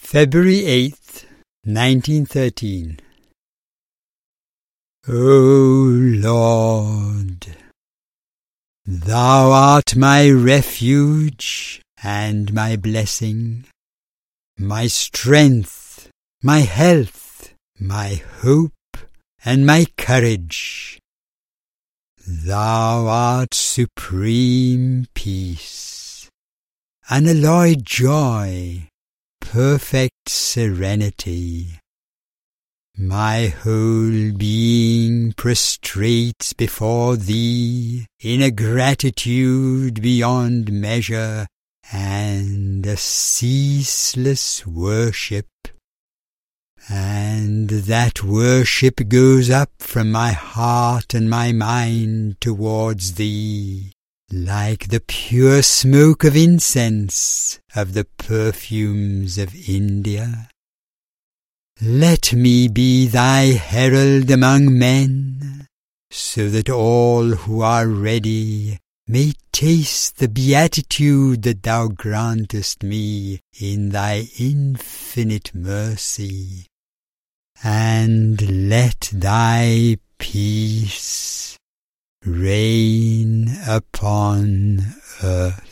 February 8th, 1913. O Lord, Thou art my refuge and my blessing, my strength, my health, my hope, and my courage. Thou art supreme peace, unalloyed joy, perfect serenity. My whole being prostrates before Thee in a gratitude beyond measure and a ceaseless worship. And that worship goes up from my heart and my mind towards Thee, like the pure smoke of incense of the perfumes of India. Let me be Thy herald among men, so that all who are ready may taste the beatitude that Thou grantest me in Thy infinite mercy. And let Thy peace reign upon earth.